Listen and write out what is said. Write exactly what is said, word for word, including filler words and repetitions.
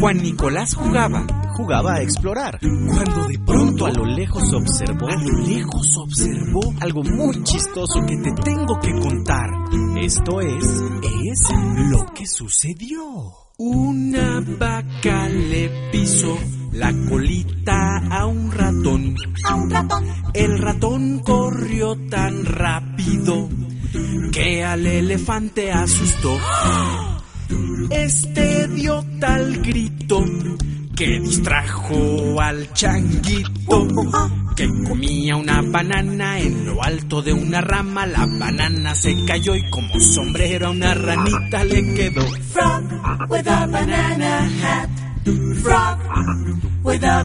Juan Nicolás jugaba, jugaba a explorar, cuando de pronto a lo lejos observó, a lo lejos observó algo muy chistoso que te tengo que contar. Esto es, es lo que sucedió. Una vaca le pisó la colita a un ratón. A un ratón. El ratón corrió tan rápido que al elefante asustó. Este dio tal grito que distrajo al changuito, que comía una banana en lo alto de una rama. La banana se cayó y como sombrero a una ranita le quedó. Frog with a banana hat. Frog with a